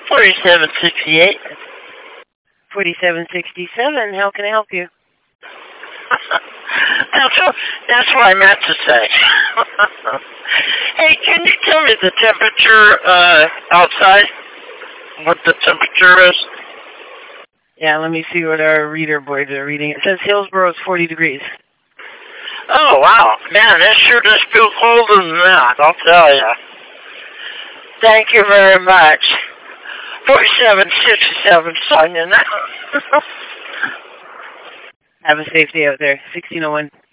4768. 4767. How can I help you? That's what I meant to say. Hey, can you tell me the temperature outside? What the temperature is? Yeah, let me see what our reader boards are reading. It says Hillsborough is 40 degrees. Oh, wow. Man, it sure does feel colder than that, I'll tell you. Thank you very much. 4767 signing out. Have a safe day out there. 1601.